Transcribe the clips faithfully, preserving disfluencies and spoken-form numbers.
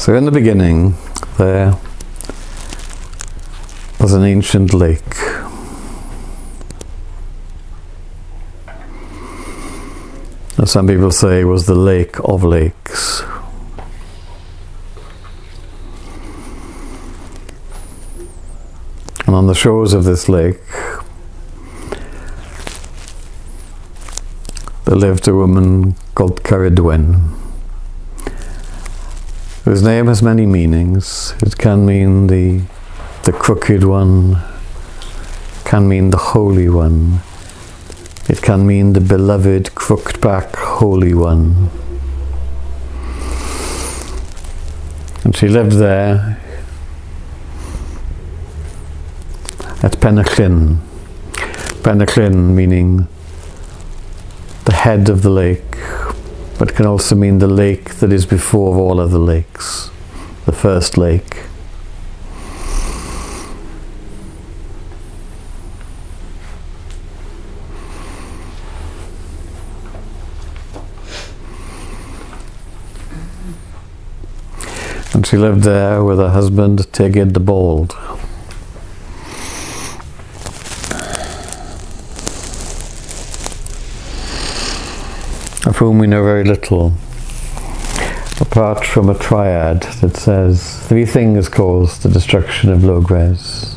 So in the beginning, there was an ancient lake. As some people say, was the lake of lakes. And on the shores of this lake, there lived a woman called Ceridwen, whose name has many meanings. It can mean the, the crooked one, can mean the holy one. It can mean the beloved, crooked back, holy one. And she lived there at Penachlin. Penachlin meaning the head of the lake, but can also mean the lake that is before all other lakes, the first lake. And she lived there with her husband, Tegid the Bald. Of whom we know very little, apart from a triad that says three things caused the destruction of Logres: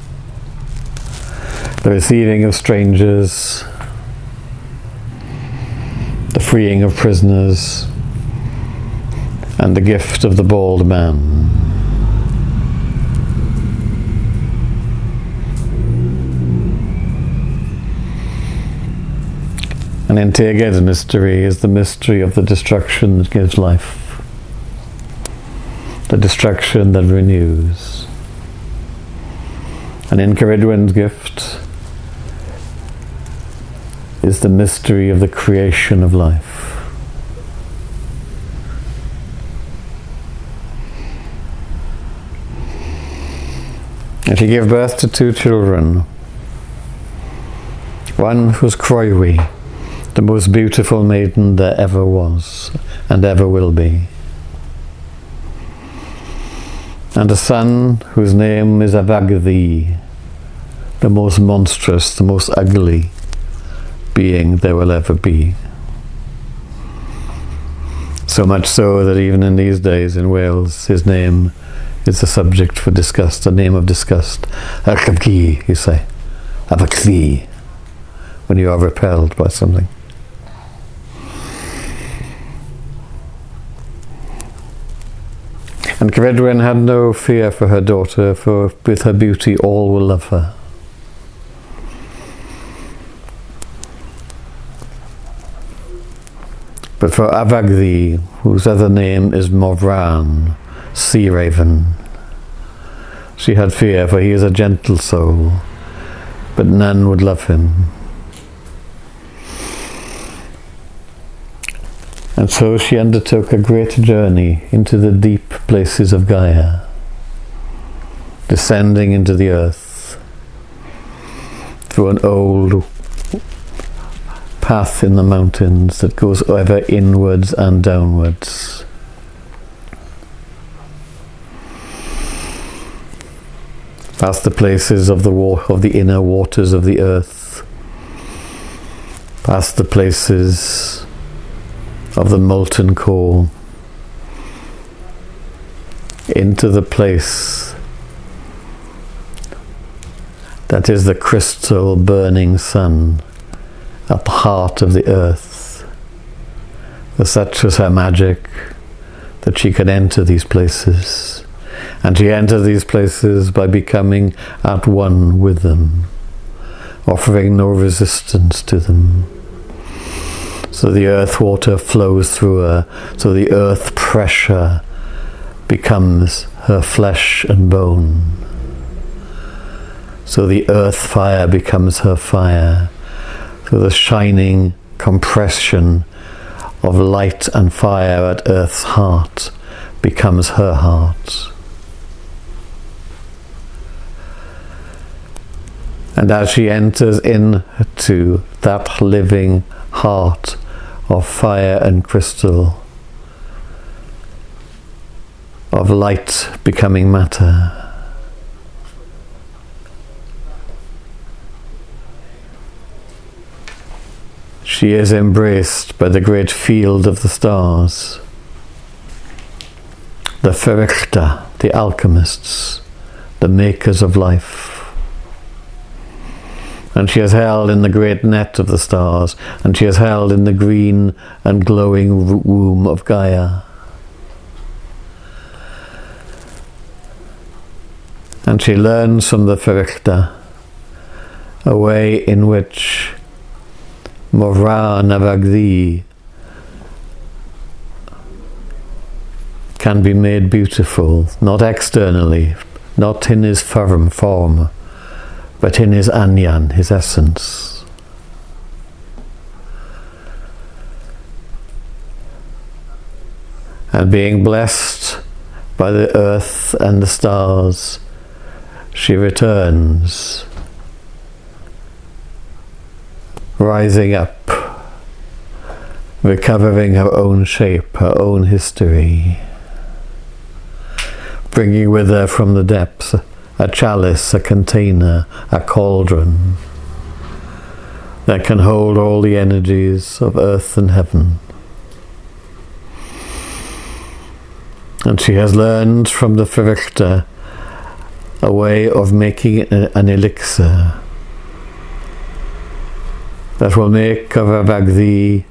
the receiving of strangers, the freeing of prisoners, and the gift of the bald man. And in Tegid's mystery is the mystery of the destruction that gives life, the destruction that renews. And in Ceridwen's gift is the mystery of the creation of life. And she gave birth to two children. One was Croiwi, the most beautiful maiden there ever was and ever will be. And a son whose name is Avagdhi, the most monstrous, the most ugly being there will ever be. So much so that even in these days in Wales, his name is a subject for disgust, a name of disgust. Avagdhi, you say. Avagdhi, when you are repelled by something. And Ceridwen had no fear for her daughter, for with her beauty all will love her. But for Avagdhi, whose other name is Morvran, sea raven, she had fear, for he is a gentle soul, but none would love him. And so she undertook a great journey into the deep places of Gaia, descending into the earth through an old path in the mountains that goes ever inwards and downwards. Past the places of the wa- of the inner waters of the earth, past the places of the molten core, into the place that is the crystal burning sun at the heart of the earth. For such was her magic that she could enter these places, and she entered these places by becoming at one with them, offering no resistance to them. So the earth water flows through her, so the earth pressure becomes her flesh and bone. So the earth fire becomes her fire. So the shining compression of light and fire at earth's heart becomes her heart. And as she enters into that living heart of fire and crystal, of light becoming matter. She is embraced by the great field of the stars, the Ferichta, the alchemists, the makers of life. And she is held in the great net of the stars, and she is held in the green and glowing womb of Gaia. And she learns from the Ferichta a way in which Morva Navagdi can be made beautiful, not externally, not in his firm form, but in his anyan, his essence. And being blessed by the earth and the stars, she returns, rising up, recovering her own shape, her own history, bringing with her from the depths a chalice, a container, a cauldron that can hold all the energies of earth and heaven. And she has learned from the Ferichta a way of making an elixir that will make Kavavagdi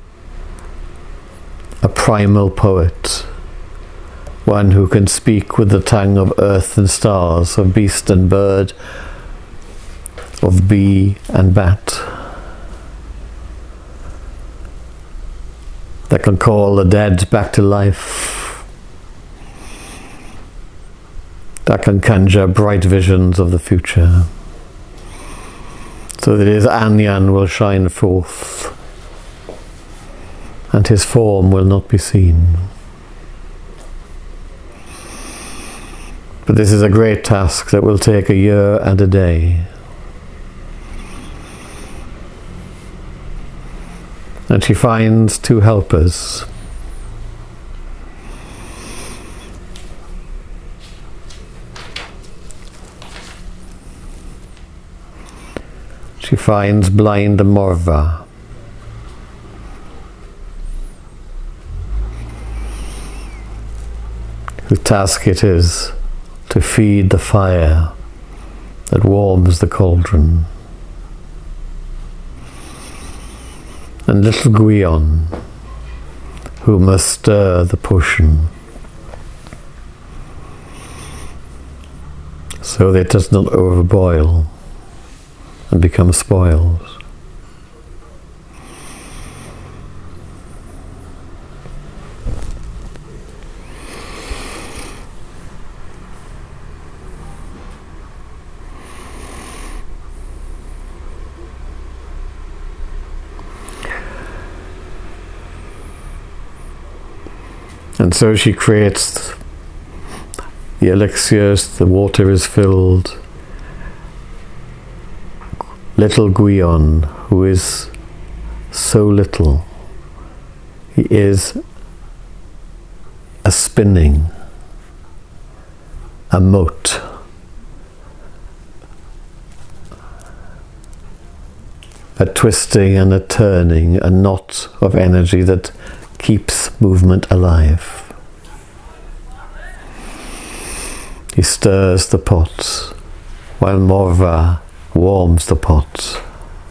a primal poet, one who can speak with the tongue of earth and stars, of beast and bird, of bee and bat, that can call the dead back to life, that can conjure bright visions of the future, so that his anyan will shine forth and his form will not be seen. But this is a great task that will take a year and a day. And she finds two helpers. She finds blind Morva, whose task it is to feed the fire that warms the cauldron, and little Gwion, who must stir the potion so that it does not overboil and become spoils. And so she creates the elixirs, the water is filled. Little Gwion, who is so little, he is a spinning, a mote, a twisting and a turning, a knot of energy that keeps movement alive. He stirs the pot while Morva warms the pot.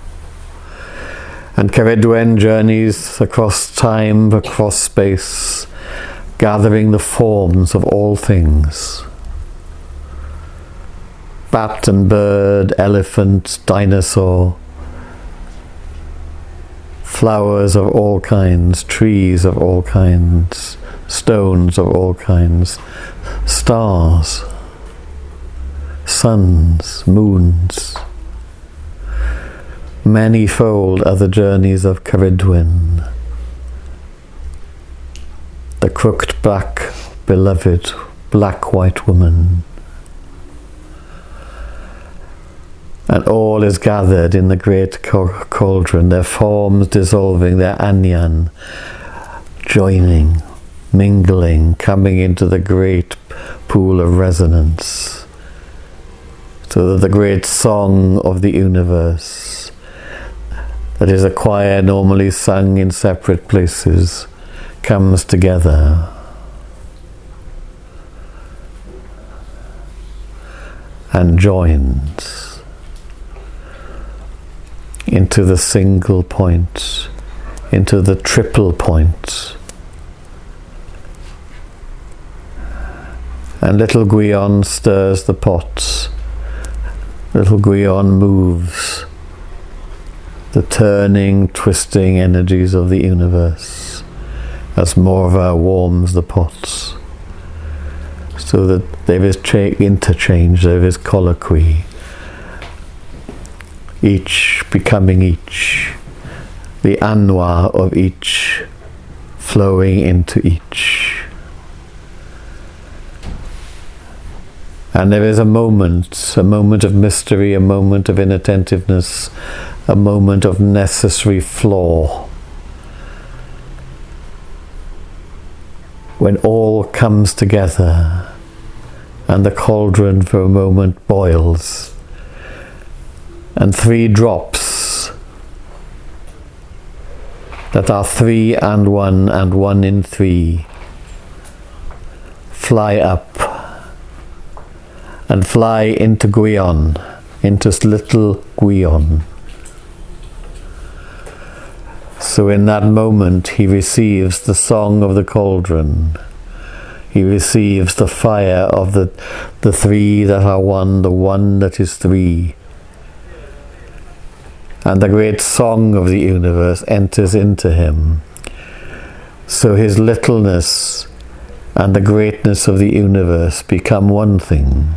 And Ceridwen journeys across time, across space, gathering the forms of all things. Bat and bird, elephant, dinosaur, flowers of all kinds, trees of all kinds, stones of all kinds, stars, suns, moons. Manifold are the journeys of Ceridwen, the crooked back, beloved, black white woman. And all is gathered in the great cauldron, their forms dissolving, their anyan joining, mingling, coming into the great pool of resonance, so that the great song of the universe, that is a choir normally sung in separate places, comes together. And joins into the single point, into the triple point. And little Gwion stirs the pot. Little Gwion moves the turning, twisting energies of the universe as Morva warms the pots, so that there is cha- interchange, there is colloquy, each becoming each, the anwa of each flowing into each. And there is a moment, a moment of mystery, a moment of inattentiveness, a moment of necessary flaw, when all comes together and the cauldron for a moment boils, and three drops that are three and one and one in three fly up and fly into Gwion, into little Gwion. So in that moment he receives the song of the cauldron. He receives the fire of the, the three that are one, the one that is three. And the great song of the universe enters into him. So his littleness and the greatness of the universe become one thing.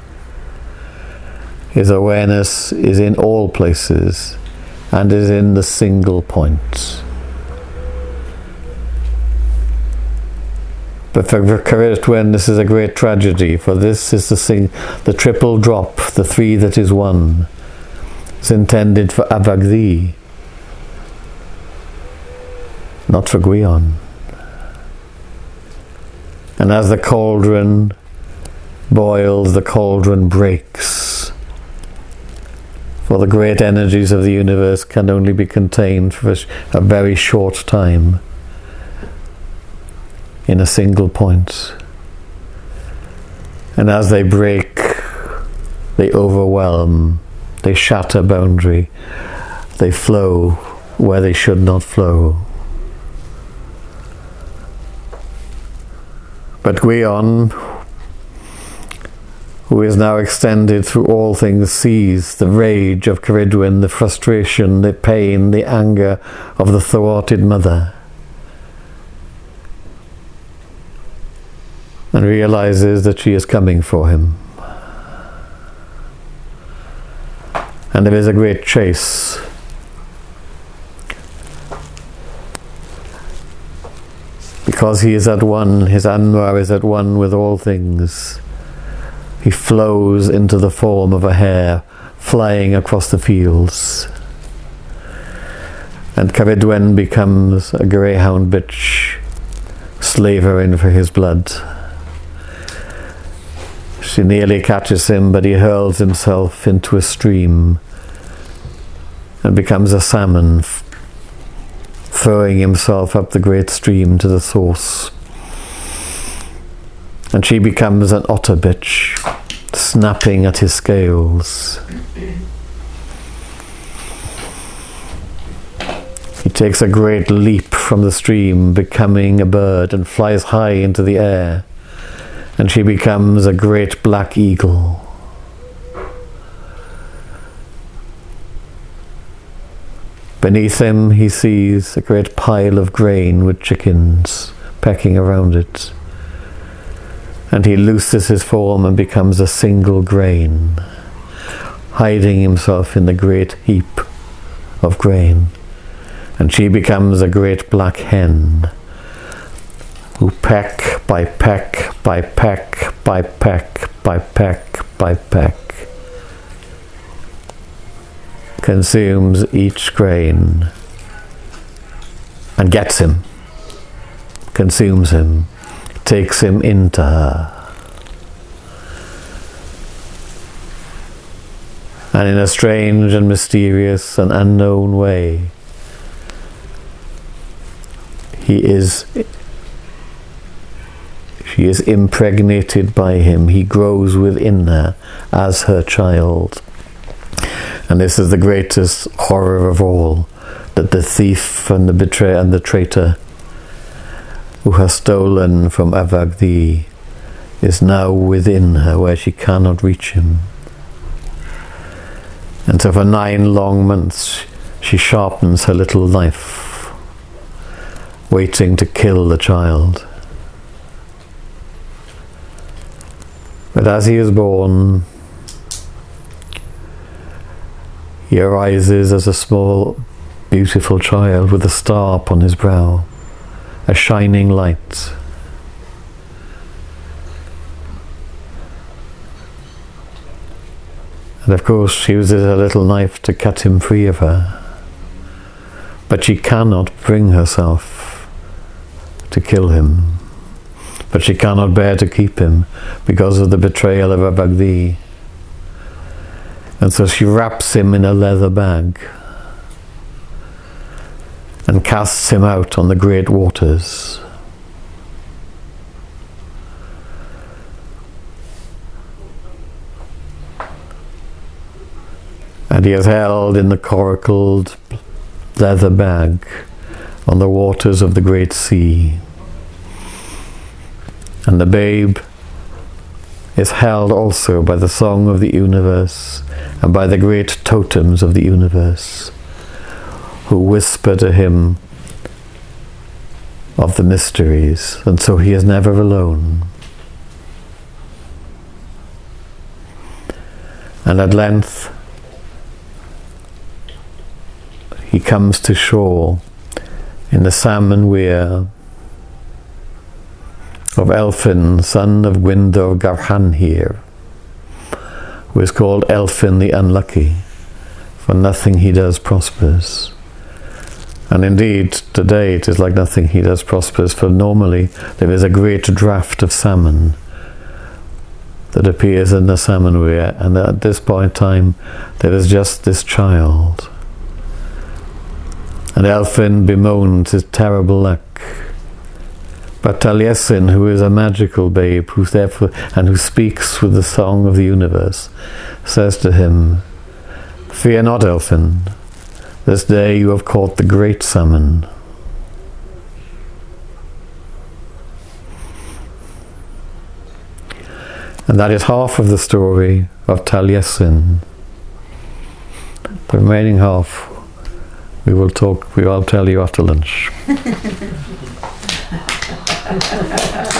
His awareness is in all places and is in the single point. But for Caridwen, this is a great tragedy, for this is the sing, the triple drop, the three that is one. It's intended for Avagdi, not for Gwion. And as the cauldron boils, the cauldron breaks. For the great energies of the universe can only be contained for a, a very short time in a single point. And as they break, they overwhelm, they shatter boundary, they flow where they should not flow. But Gwion, who is now extended through all things, sees the rage of Caridwen, the frustration, the pain, the anger of the thwarted mother, and realizes that she is coming for him. And there is a great chase. Because he is at one, his Anwar is at one with all things. He flows into the form of a hare flying across the fields. And Caridwen becomes a greyhound bitch, slavering for his blood. She nearly catches him, but he hurls himself into a stream and becomes a salmon, throwing himself up the great stream to the source. And she becomes an otter bitch, snapping at his scales. He takes a great leap from the stream, becoming a bird, and flies high into the air. And she becomes a great black eagle. Beneath him he sees a great pile of grain with chickens pecking around it. And he looses his form and becomes a single grain, hiding himself in the great heap of grain. And she becomes a great black hen, who peck by peck by peck by peck by peck by peck consumes each grain and gets him, consumes him, takes him into her. And in a strange and mysterious and unknown way, he is, she is impregnated by him. He grows within her as her child. And this is the greatest horror of all, that the thief and the betrayer and the traitor who has stolen from Avagdhi is now within her, where she cannot reach him. And so for nine long months she sharpens her little knife, waiting to kill the child. But as he is born, he arises as a small, beautiful child with a star upon his brow, a shining light. And of course she uses her little knife to cut him free of her. But she cannot bring herself to kill him. But she cannot bear to keep him because of the betrayal of Avagdhi. And so she wraps him in a leather bag and casts him out on the great waters. And he is held in the coracled leather bag on the waters of the great sea. And the babe is held also by the song of the universe and by the great totems of the universe, who whisper to him of the mysteries, and so he is never alone. And at length he comes to shore in the salmon weir of Elphin, son of Gwyndor Garhanhir, who is called Elphin the Unlucky, for nothing he does prospers. And indeed, today it is like nothing he does prospers, for normally there is a great draught of salmon that appears in the salmon weir, and at this point in time there is just this child. And Elphin bemoans his terrible luck. But Taliesin, who is a magical babe, who's therefore, and who speaks with the song of the universe, says to him, "Fear not, Elphin. This day you have caught the great salmon." And that is half of the story of Taliesin. The remaining half we will talk, we will tell you after lunch.